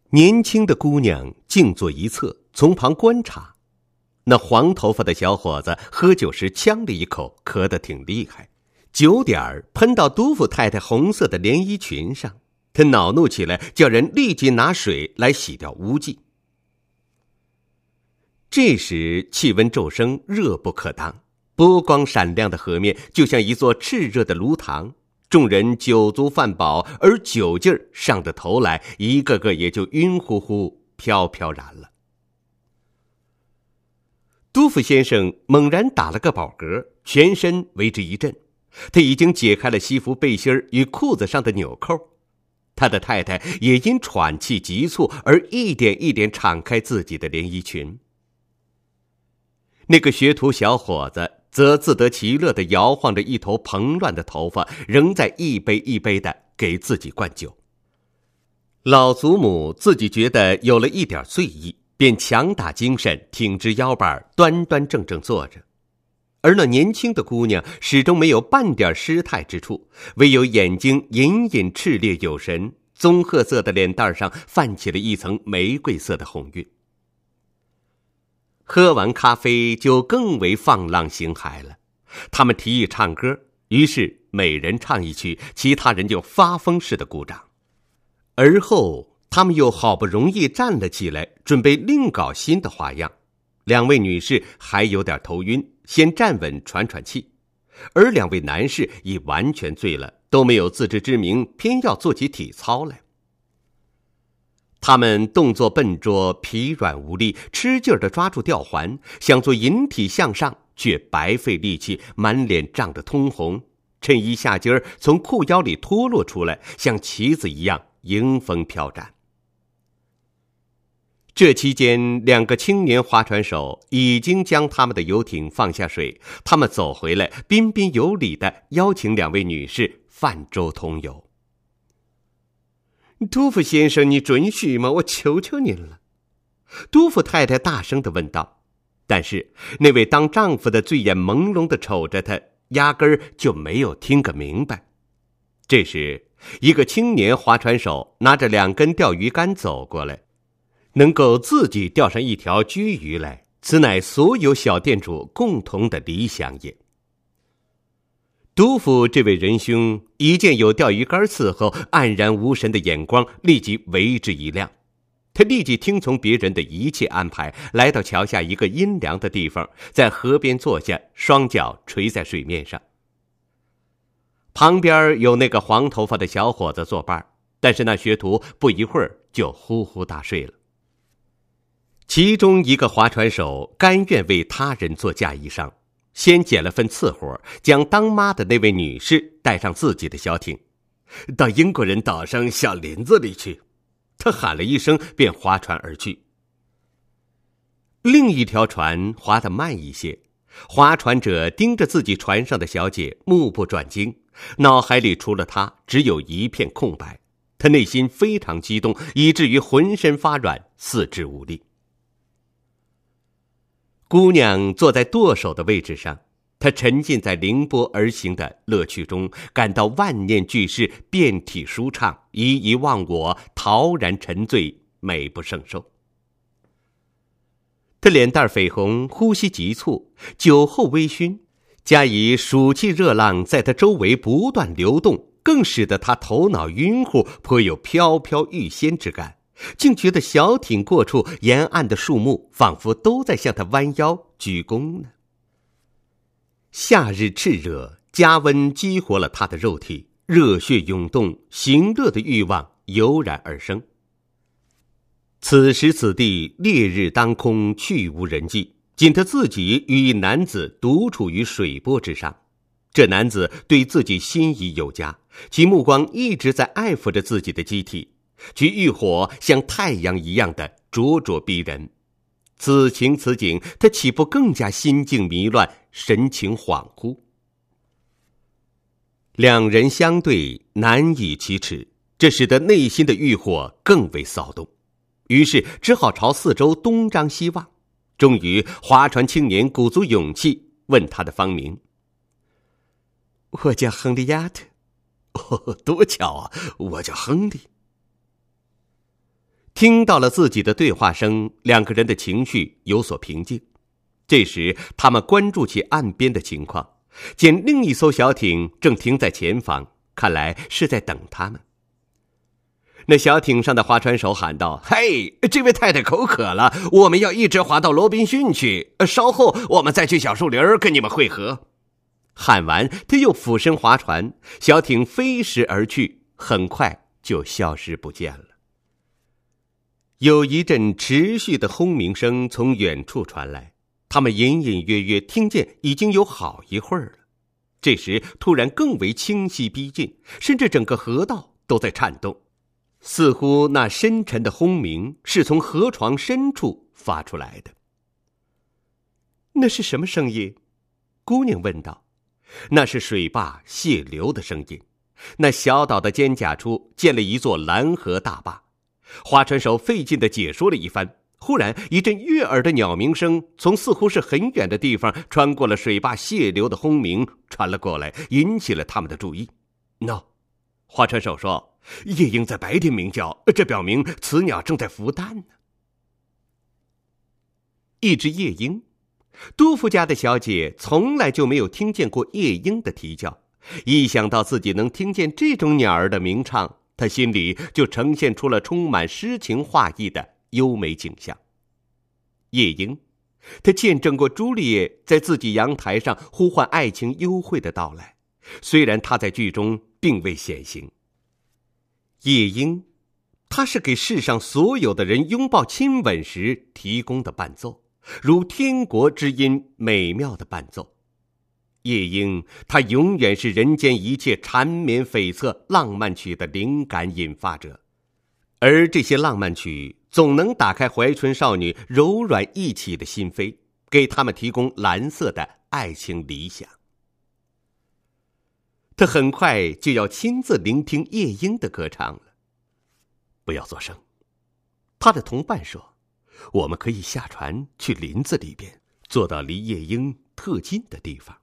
年轻的姑娘静坐一侧，从旁观察。那黄头发的小伙子喝酒时呛了一口，咳得挺厉害，酒点儿喷到杜甫太太红色的连衣裙上，他恼怒起来，叫人立即拿水来洗掉污迹。这时气温骤升，热不可当，波光闪亮的河面就像一座炽热的炉膛，众人酒足饭饱，而酒劲儿上得头来，一个个也就晕乎乎飘飘然了。杜甫先生猛然打了个饱嗝，全身为之一震，他已经解开了西服背心与裤子上的纽扣，他的太太也因喘气急促而一点一点敞开自己的连衣裙。那个学徒小伙子则自得其乐地摇晃着一头蓬乱的头发，仍在一杯一杯地给自己灌酒。老祖母自己觉得有了一点醉意，便强打精神，挺直腰板，端端正正坐着。而那年轻的姑娘始终没有半点失态之处，唯有眼睛隐隐炽烈有神，棕褐色的脸蛋上泛起了一层玫瑰色的红晕。喝完咖啡就更为放浪形骸了，他们提议唱歌，于是每人唱一曲，其他人就发疯似的鼓掌。而后他们又好不容易站了起来，准备另搞新的花样。两位女士还有点头晕，先站稳喘喘气，而两位男士已完全醉了，都没有自知之明，偏要做起体操来。他们动作笨拙，疲软无力，吃劲儿地抓住吊环，想做引体向上，却白费力气，满脸涨得通红，衬衣下襟儿从裤腰里脱落出来，像旗子一样迎风飘展。这期间，两个青年划船手已经将他们的游艇放下水，他们走回来，彬彬有礼地邀请两位女士泛舟同游。杜甫先生，你准许吗？我求求您了。杜甫太太大声地问道。但是那位当丈夫的醉眼朦胧地瞅着他，压根儿就没有听个明白。这时一个青年划船手拿着2根钓鱼竿走过来，能够自己钓上一条鲫鱼来，此乃所有小店主共同的理想也。杜甫这位仁兄一见有钓鱼竿伺候，黯然无神的眼光立即为之一亮。他立即听从别人的一切安排，来到桥下一个阴凉的地方，在河边坐下，双脚垂在水面上。旁边有那个黄头发的小伙子作伴，但是那学徒不一会儿就呼呼大睡了。其中一个划船手甘愿为他人做嫁衣裳，先捡了份次活，将当妈的那位女士带上自己的小艇，到英国人岛上小林子里去。他喊了一声，便划船而去。另一条船划得慢一些，划船者盯着自己船上的小姐，目不转睛，脑海里除了她只有一片空白。他内心非常激动，以至于浑身发软，四肢无力。姑娘坐在舵手的位置上，她沉浸在凌波而行的乐趣中，感到万念俱逝，遍体舒畅，一一忘我，陶然沉醉，美不胜收。她脸蛋绯红，呼吸急促，酒后微醺，加以暑气热浪在她周围不断流动，更使得她头脑晕乎，颇有飘飘欲仙之感，竟觉得小艇过处，沿岸的树木仿佛都在向他弯腰鞠躬呢。夏日炽热，加温激活了他的肉体，热血涌动，行乐的欲望油然而生。此时此地，烈日当空，去无人迹，仅他自己与一男子独处于水波之上。这男子对自己心仪有加，其目光一直在爱抚着自己的机体，其欲火像太阳一样的灼灼逼人。此情此景，他岂不更加心境迷乱，神情恍惚？两人相对，难以启齿，这使得内心的欲火更为骚动，于是只好朝四周东张西望。终于划船青年鼓足勇气问他的芳名。我叫亨利亚特。多巧啊，我叫亨利。 听到了自己的对话声，两个人的情绪有所平静。这时，他们关注起岸边的情况，见另一艘小艇正停在前方，看来是在等他们。那小艇上的划船手喊道：“嘿，这位太太口渴了，我们要一直划到罗宾逊去，稍后我们再去小树林跟你们会合。”喊完，他又俯身划船，小艇飞驰而去，很快就消失不见了。有一阵持续的轰鸣声从远处传来，他们隐隐约约听见已经有好一会儿了。这时突然更为清晰逼近，甚至整个河道都在颤动，似乎那深沉的轰鸣是从河床深处发出来的。那是什么声音？姑娘问道。那是水坝泄流的声音。那小岛的尖甲处建了一座拦河大坝。划船手费劲地解说了一番，忽然一阵悦耳的鸟鸣声从似乎是很远的地方穿过了水坝泄流的轰鸣传了过来，引起了他们的注意。划船手说，夜莺在白天鸣叫，这表明雌鸟正在孵蛋呢。一只夜莺，杜甫家的小姐从来就没有听见过夜莺的啼叫，一想到自己能听见这种鸟儿的鸣唱，她心里就呈现出了充满诗情画意的优美景象。夜莺，她见证过朱丽叶在自己阳台上呼唤爱情幽会的到来，虽然她在剧中并未显形。夜莺，它是给世上所有的人拥抱亲吻时提供的伴奏，如天国之音美妙的伴奏。夜莺，它永远是人间一切缠绵悱恻浪漫曲的灵感引发者，而这些浪漫曲总能打开怀春少女柔软义气的心扉，给他们提供蓝色的爱情理想。他很快就要亲自聆听夜莺的歌唱了。不要作声，他的同伴说，我们可以下船去林子里边，坐到离夜莺特近的地方。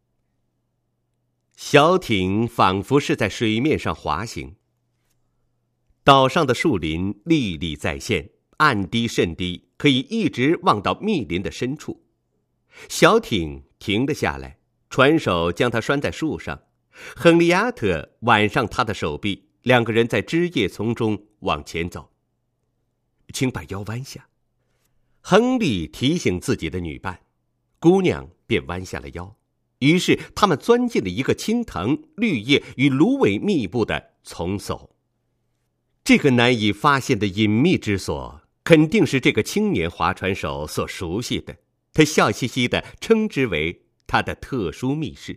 小艇仿佛是在水面上滑行，岛上的树林历历在现，岸低甚低，可以一直望到密林的深处。小艇停了下来，船手将它拴在树上，亨利亚特挽上他的手臂，两个人在枝叶丛中往前走。请把腰弯下，亨利提醒自己的女伴，姑娘便弯下了腰。于是他们钻进了一个青藤、绿叶与芦苇密布的丛叟。这个难以发现的隐秘之所，肯定是这个青年划船手所熟悉的，他笑嘻嘻地称之为他的特殊密室。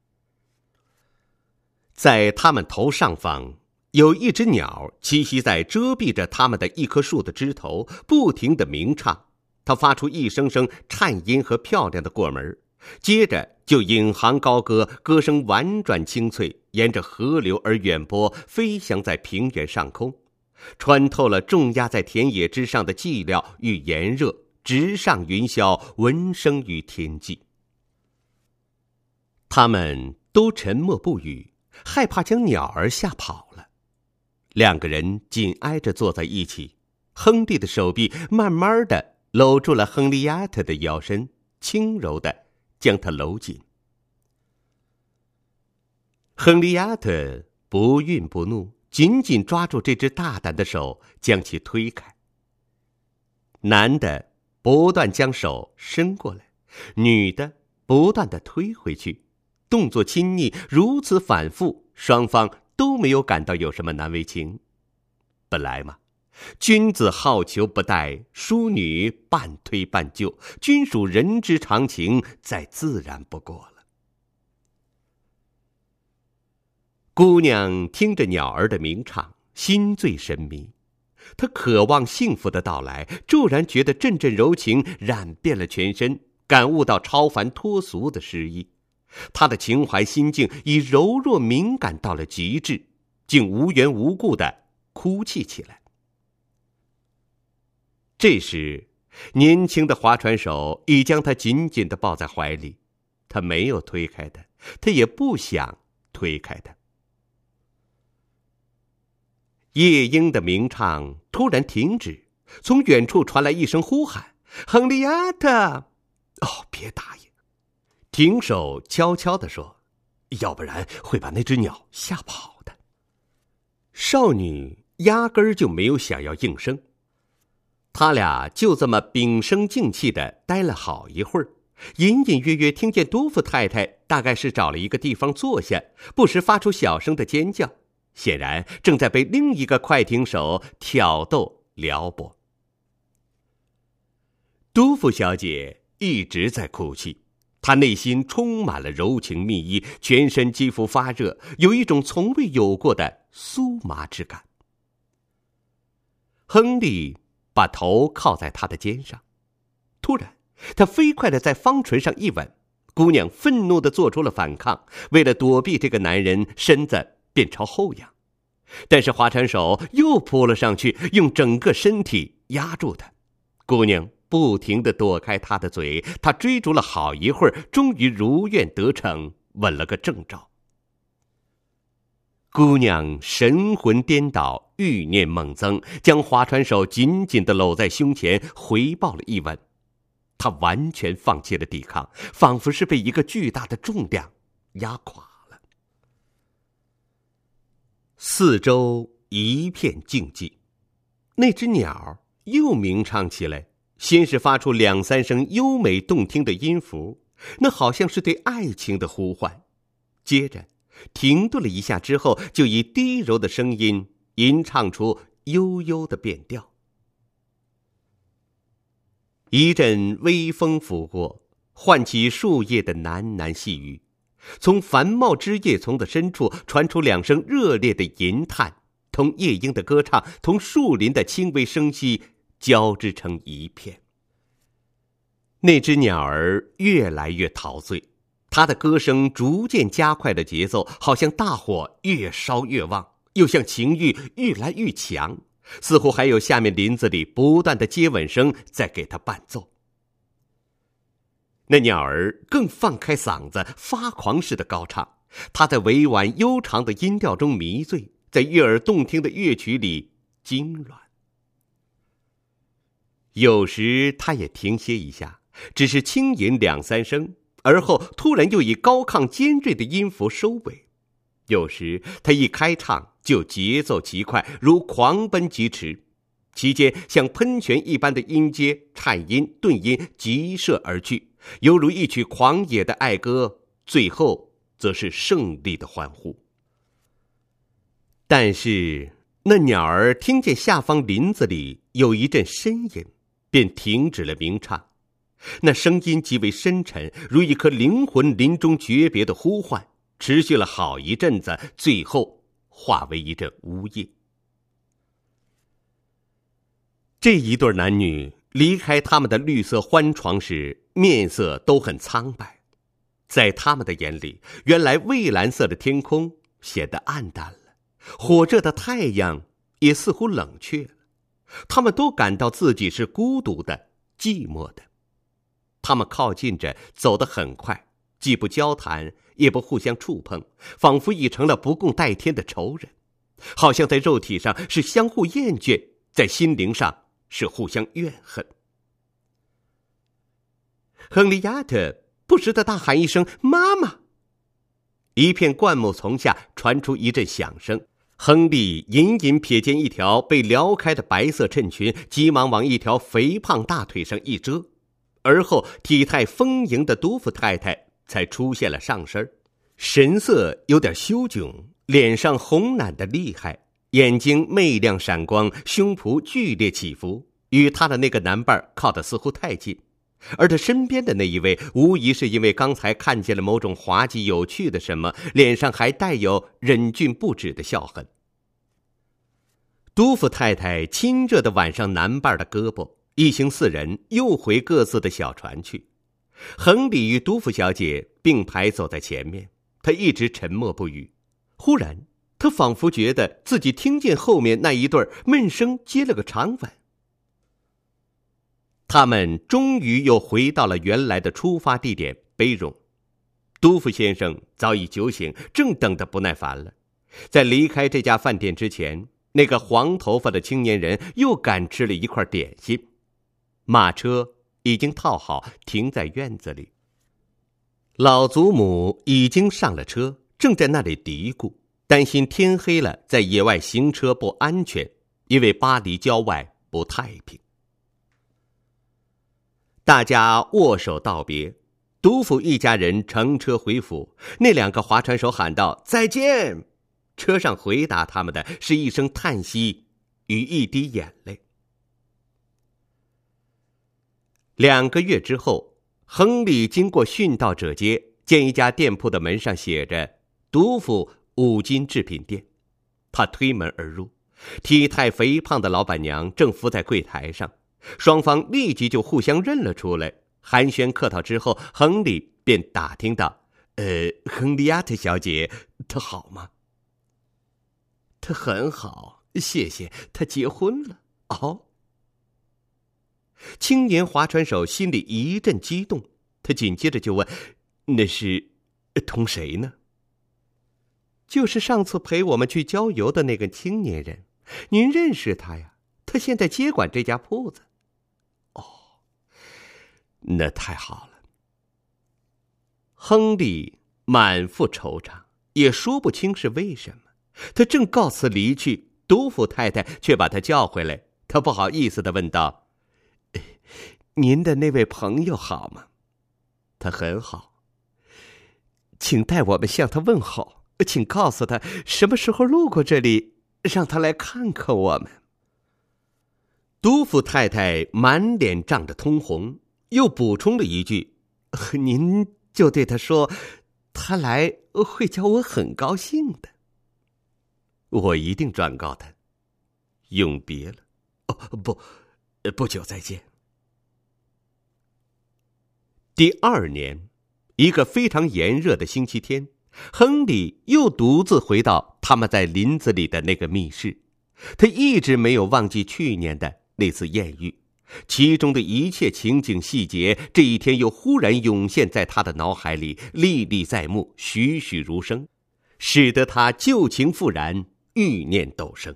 在他们头上方，有一只鸟栖息在遮蔽着他们的一棵树的枝头，不停地鸣唱。它发出一声声颤音和漂亮的过门，接着就引吭高歌，歌声婉转清脆，沿着河流而远播，飞翔在平原上空，穿透了重压在田野之上的寂寥与炎热，直上云霄，闻声于天际。他们都沉默不语，害怕将鸟儿吓跑了。两个人紧挨着坐在一起，亨利的手臂慢慢地搂住了亨利亚特的腰身，轻柔地将他搂紧。亨利亚特不愠不怒，紧紧抓住这只大胆的手，将其推开。男的不断将手伸过来，女的不断地推回去，动作亲昵，如此反复，双方都没有感到有什么难为情。本来嘛，君子好逑不怠，淑女半推半就，均属人之常情，再自然不过了。姑娘听着鸟儿的鸣唱，心醉神迷，她渴望幸福的到来，骤然觉得阵阵柔情染遍了全身，感悟到超凡脱俗的诗意。她的情怀心境已柔弱敏感到了极致，竟无缘无故地哭泣起来。这时，年轻的划船手已将她紧紧地抱在怀里，他没有推开她，他也不想推开她。 夜莺的鸣唱突然停止，从远处传来一声呼喊：“亨利亚特！”哦，别答应！停手悄悄地说，要不然会把那只鸟吓跑的。少女压根儿就没有想要应声，他俩就这么屏声静气地待了好一会儿，隐隐约约听见多夫太太大概是找了一个地方坐下，不时发出小声的尖叫，显然正在被另一个快艇手挑逗撩拨。多夫小姐一直在哭泣，她内心充满了柔情蜜意，全身肌肤发热，有一种从未有过的酥麻之感。亨利把头靠在她的肩上，突然他飞快地在方唇上一吻，姑娘愤怒地做出了反抗，为了躲避这个男人，身子便朝后仰，但是划船手又扑了上去，用整个身体压住他。姑娘不停地躲开他的嘴，他追逐了好一会儿，终于如愿得逞，吻了个正着。姑娘神魂颠倒，欲念猛增，将划船手紧紧地搂在胸前，回报了一吻。她完全放弃了抵抗，仿佛是被一个巨大的重量压垮了。四周一片静寂，那只鸟又鸣唱起来，先是发出2、3声优美动听的音符，那好像是对爱情的呼唤，接着停顿了一下之后，就以低柔的声音吟唱出悠悠的变调。一阵微风拂过，唤起树叶的喃喃细语，从繁茂枝叶丛的深处传出2声热烈的吟叹，同夜莺的歌唱，同树林的轻微声息交织成一片。那只鸟儿越来越陶醉，它的歌声逐渐加快了节奏，好像大火越烧越旺，又像情欲愈来愈强，似乎还有下面林子里不断的接吻声在给它伴奏。那鸟儿更放开嗓子，发狂似的高唱，它在委婉悠长的音调中迷醉，在悦耳动听的乐曲里痉挛。有时它也停歇一下，只是轻吟2、3声，而后突然又以高亢尖锐的音符收尾。有时它一开唱就节奏极快，如狂奔疾驰，其间像喷泉一般的音阶、颤音、顿音急射而去，犹如一曲狂野的爱歌，最后则是胜利的欢呼。但是那鸟儿听见下方林子里有一阵呻吟，便停止了鸣唱。那声音极为深沉，如一颗灵魂临终诀别的呼唤，持续了好一阵子，最后化为一阵呜咽。这一对男女离开他们的绿色欢床时，面色都很苍白。在他们的眼里，原来蔚蓝色的天空显得暗淡了，火热的太阳也似乎冷却了。他们都感到自己是孤独的、寂寞的。他们靠近着，走得很快，既不交谈，也不互相触碰，仿佛已成了不共戴天的仇人，好像在肉体上是相互厌倦，在心灵上是互相怨恨。亨利亚特不时地大喊一声妈妈，一片灌木丛下传出一阵响声。亨利隐隐瞥见一条被撩开的白色衬裙，急忙往一条肥胖大腿上一遮，而后体态丰盈的杜甫太太才出现了上身，神色有点羞窘，脸上红赧的厉害，眼睛媚亮闪光，胸脯剧烈起伏，与他的那个男伴靠得似乎太近。而他身边的那一位，无疑是因为刚才看见了某种滑稽有趣的什么，脸上还带有忍俊不止的笑痕。杜甫太太亲热地挽上男伴的胳膊，一行4人又回各自的小船去。亨利与杜甫小姐并排走在前面，他一直沉默不语。忽然他仿佛觉得自己听见后面那一对闷声接了个长吻。他们终于又回到了原来的出发地点杯荣。杜甫先生早已酒醒，正等得不耐烦了。在离开这家饭店之前， 那个黄头发的青年人又赶吃了一块点心。马车已经套好，停在院子里。老祖母已经上了车，正在那里嘀咕，担心天黑了在野外行车不安全，因为巴黎郊外不太平。大家握手道别，杜甫一家人乘车回府。那2个划船手喊道：“再见！”车上回答他们的是一声叹息与一滴眼泪。2个月之后，亨利经过殉道者街，见一家店铺的门上写着“杜甫五金制品店”。他推门而入，体态肥胖的老板娘正伏在柜台上，双方立即就互相认了出来。寒暄客套之后，亨利便打听道：“亨利亚特小姐，她好吗？”“她很好，谢谢。她结婚了。”“哦。”青年划船手心里一阵激动，他紧接着就问：“那是同谁呢？”“就是上次陪我们去郊游的那个青年人，您认识他呀？他现在接管这家铺子。”“哦，那太好了。”亨利满腹惆怅，也说不清是为什么。他正告辞离去，杜甫太太却把他叫回来。他不好意思地问道：“您的那位朋友好吗？”“他很好。”“请代我们向他问候，请告诉他什么时候路过这里，让他来看看我们。”杜甫太太满脸涨得通红，又补充了一句：“您就对他说，他来会叫我很高兴的。”“我一定转告他。”“永别了。”“哦，不久再见。”第2年，一个非常炎热的星期天，亨利又独自回到他们在林子里的那个密室。他一直没有忘记去年的那次艳遇，其中的一切情景细节，这一天又忽然涌现在他的脑海里，历历在目，栩栩如生，使得他旧情复燃，欲念陡生。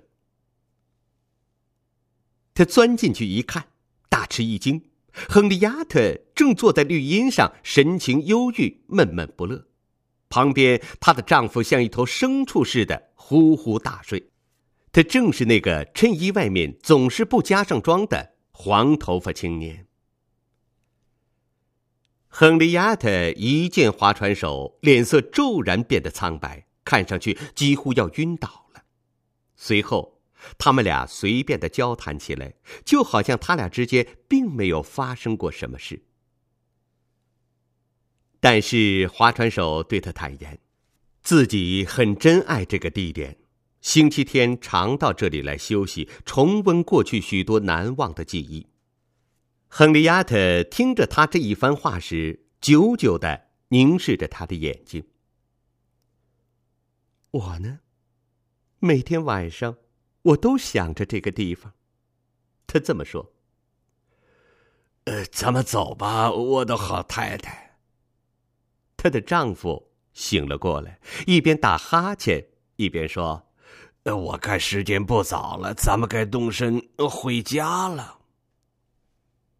他钻进去一看，大吃一惊，亨利亚特正坐在绿荫上，神情忧郁，闷闷不乐。旁边她的丈夫像一头牲畜似的呼呼大睡。他正是那个衬衣外面总是不加上妆的黄头发青年。亨利亚特一见划船手，脸色骤然变得苍白，看上去几乎要晕倒了。随后他们俩随便地交谈起来，就好像他俩之间并没有发生过什么事。但是划船手对他坦言，自己很珍爱这个地点，星期天常到这里来休息，重温过去许多难忘的记忆。亨利亚特听着他这一番话时，久久地凝视着他的眼睛。我呢，每天晚上我都想着这个地方。他这么说。咱们走吧，我的好太太。她的丈夫醒了过来，一边打哈欠一边说：我看时间不早了，咱们该动身回家了。